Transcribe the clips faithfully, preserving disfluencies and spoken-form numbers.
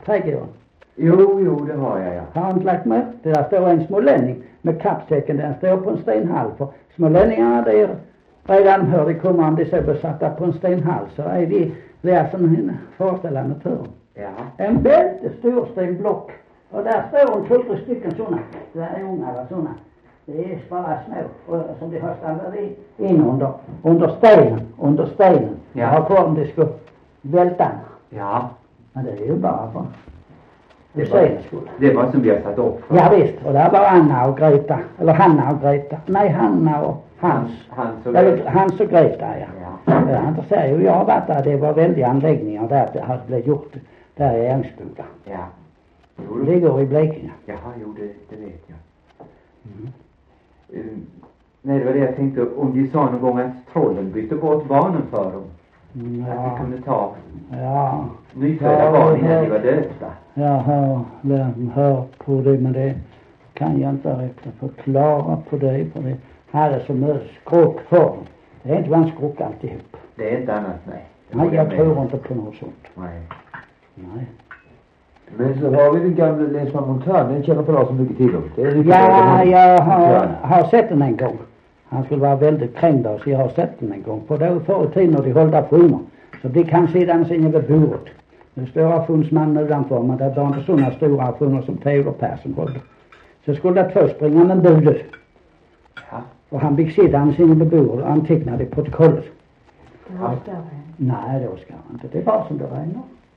trädgården? Jo, jo, det har jag, ja. Har han inte lagt med? Det där står en smålänning med kappsäcken, den står på en stenhall. För smålänningarna där redan hör de kommer om de så besatta på en stenhall, så är de där som en föreställande tur. Ja. En väldigt stor stenblock. Och där står en tjugo stycken sådana. Det är unga var sådana. Det är bara små. Och som de har stannat in under, under stenen. Under stenen. Ja. Har kvar om det ska välta. Ja. Men det är ju bara för det var, det var som vi har satt upp för. Ja visst. Och där var Anna och Greta. Eller Hanna och Greta. Nej, Hanna och Hans. Hans och Eller Hans och Greta, ja. Ja. Ja, han säger ju, jag har varit där. Det var väldiga anläggningar där det hade blivit gjort. Där i Ängsboda. Ja. Jo, det ligger i Blekinge. Jaha, jo, det, det vet jag. Mm. Uh, nej, det var det jag tänkte. Om de sa någon gång att trollen bytte bort barnen för dem. Mm, ja. Att de kunde ta ja. nyfödda ja, barn innan de var döpta. Jag hör, hör på det, men det kan jag inte riktigt förklara på det. För det hade som skrock för dem. Det är inte vad en skrock alltihop. Det är inte annat, nej. Det nej, jag med. tror inte på något sånt. Nej. Nej. Men så har vi den gamla länsman Montan, den känner på så mycket till om. Det är ja, jag har, har sett den en gång. Han skulle vara väldigt krängd av, så jag har sett den en gång. För då förr i tiden när de höll auktioner, så de kan sedan sin över bordet. Det står auktionsmannen utanför, men det var inte sådana stora auktioner som Teodor Persson höll. Så skulle det två springa med budet. Ja. Och han fick sedan sin över bordet och antecknade i protokollet. Det var större. Nej, det ska han inte. Det var som det regnar.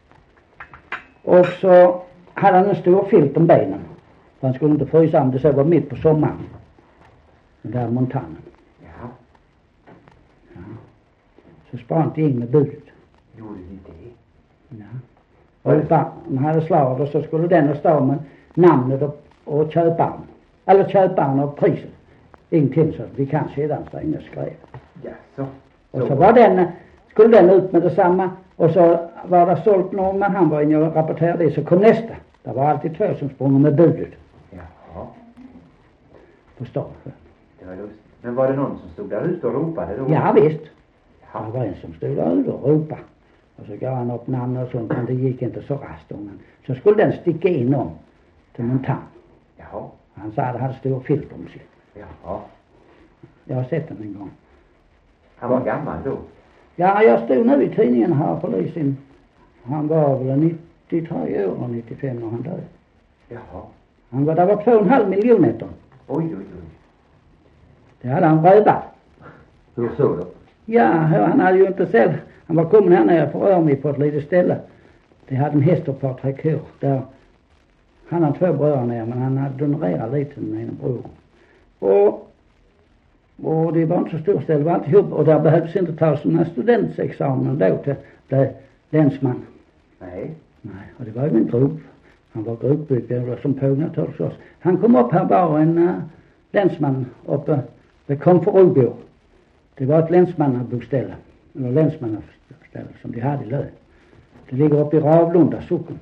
Och så hade han en stor filt om benen. Han skulle inte frysa om det så var mitt på sommaren. Den där montanen. Ja. Ja. Så sprang de in med budet. Gjorde ni det? Ja. Och utan, han hade slaget och så skulle den stå med namnet och, och köparen. Eller köparen och priset. Ingenting så vi kan sedan stå inne och skrev. Ja, så. Och så var den, skulle den ut med detsamma. Och så var det sålt någon, men han var inne och rapporterade det, så kom nästa. Det var alltid två som sprang med budet. Jaha. Förstår du? Det var lustigt. Men var det någon som stod där ute och ropade då? Ja visst. Ja. Det var en som stod där ute och ropade. Och så gav han upp namn och sånt, men det gick inte så rast om den. Så skulle den sticka in om till Montan. Jaha. Han sa att han hade stor filt om sig. Jaha. Jag har sett den en gång. Han var gammal då? Ja, jag stod nu i tidningen här, polisen. Han var väl nittiotre år och nittiofem när han död. Jaha. Han var, där var två och en halv miljon ettor. Oj, oj, oj. Det hade han rövat. Hur så då? Ja, han hade ju inte själv. Han var kommit här nere för Örmi på ett litet ställe. Det hade en häst och ett par tre kor. Där han hade två bröder ner, men han hade donerat lite med en bror. Och, och det var inte så stor ställe, det var alltihop. Och där behövdes inte ta sådana studentexamen då till bli länsman. Nej. Nej, och det var ju en grop. Han var gropbyggare som pågnat hos oss. Han kom upp här bara en uh, länsman uppe vid Konferobor. Det var ett länsmannaboställe. Eller länsmannaboställe som de hade i Lö. Det ligger uppe i Ravlunda socken.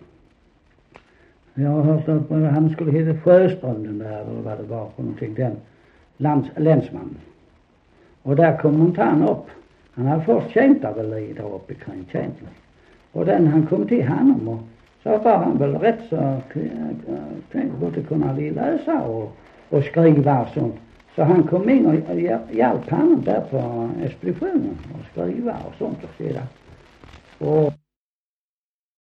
Jag har hört att han skulle heta Sjöström där, eller vad det var för någonting. Den lands, länsmannen. Och där kom Montan upp. Han hade först känt av väl i där uppe kring Käntler. Och den han kom till honom och så var han väl rätt så tänkte att kunna läsa och, och skriva och sånt. Så han kom in och hjälpte honom där på expeditionen och skriva och sånt och sedan. Och